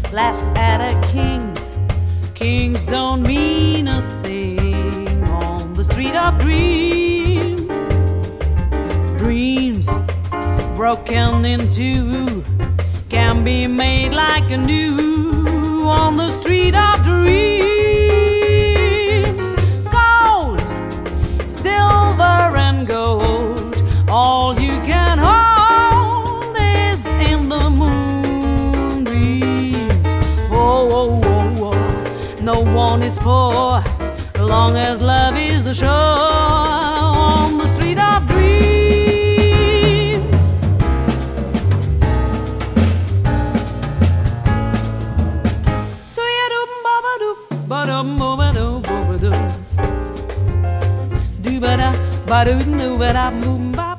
laughs at a king. Kings don't mean a thing on the street of dreams. Dreams broken in two can be made like a new on the street of dreams. Gold, silver and gold, all you can hold is in the moonbeams. Oh, oh, oh, oh. No one is poor as long as love is ashore on the street of dreams. So ya doop ba doop ba dum ba doo ba doo ba da ba doo ba da boom ba.